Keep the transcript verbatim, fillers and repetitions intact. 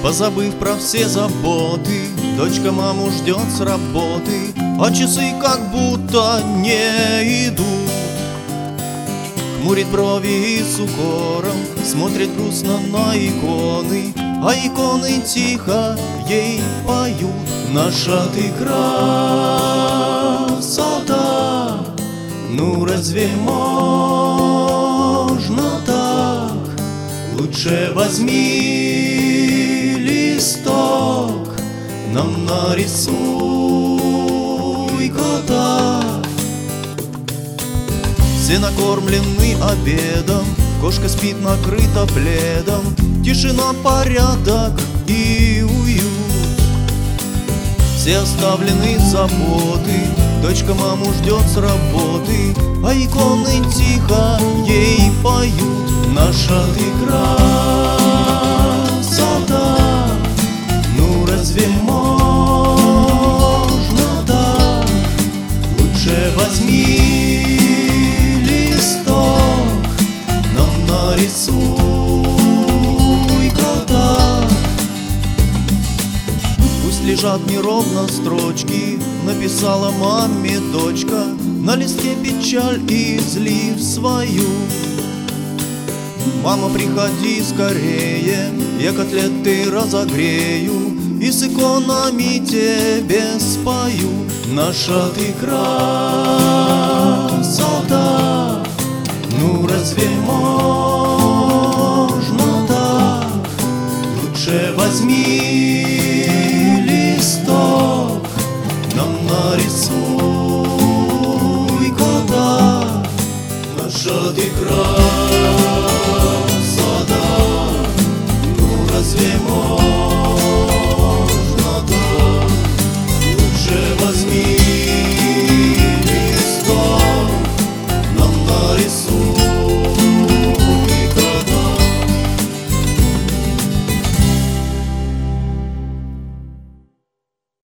Позабыв про все заботы, дочка маму ждет с работы, а часы как будто не идут. Хмурит брови и с укором смотрит грустно на иконы, а иконы тихо ей поют. Наша ты красота, ну разве можно так? Лучше возьми листок, нам нарисуй кота. Все накормлены обедом, кошка спит накрыта пледом. Тишина, порядок и уют. Все оставлены заботы, дочка маму ждет с работы, а иконы тихо ей поют. Наша ты красота, ну разве можно так? Лучше возьми листок, нам нарисуй кота. Пусть лежат неровно строчки, написала маме дочка, на листке печаль излив свою. Мама, приходи скорее, я котлеты разогрею и с иконами тебе спою. Наша ты красота, ну разве можно так? Лучше возьми